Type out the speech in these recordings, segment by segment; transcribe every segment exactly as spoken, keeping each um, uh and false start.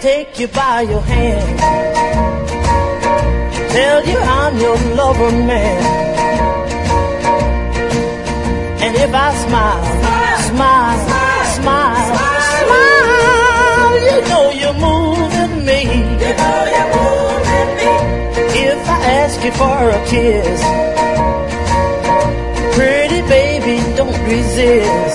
take you by your hand, tell you I'm your lover man. And if I smile, smile, smile, smile, you know you're moving me. You know you're moving me. If I ask you for a kiss, pretty baby, don't resist.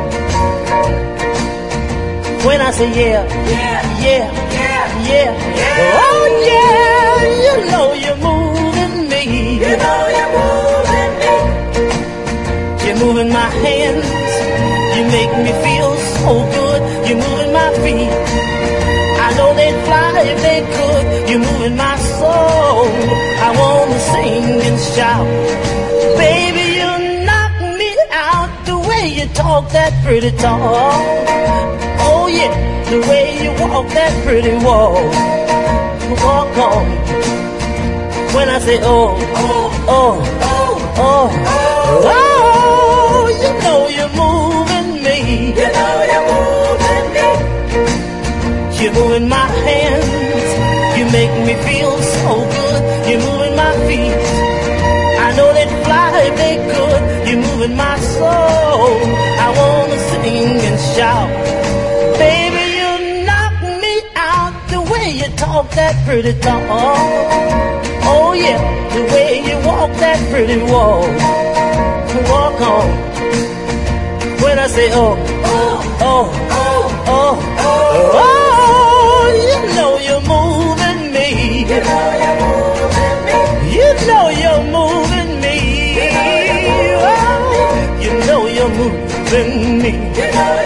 When I say yeah, Yeah, yeah, yeah, yeah, yeah. oh yeah, you know you're moving me. You know you're moving me. You're moving my hands, you make me feel so good. You're moving my feet, I know they'd fly if they could. You're moving my soul, I wanna sing and shout. Baby, you knock me out, the way you talk that pretty talk. Oh yeah, the way you walk that pretty walk. Walk on. When I say oh, oh, oh, oh, oh, oh, you know you're moving me. You know you're moving me. You're moving my hands, you make me feel so good. You're moving my feet, I know they'd fly if they could. You're moving my soul, I wanna sing and shout. Baby, you knock me out, the way you talk that pretty talk. Oh yeah, the way you walk that pretty walk. Walk on. When I say oh, oh, oh, oh, oh, oh, you know you're moving me. You know you're moving me. You know you're moving me. Oh, you know you're moving me. You know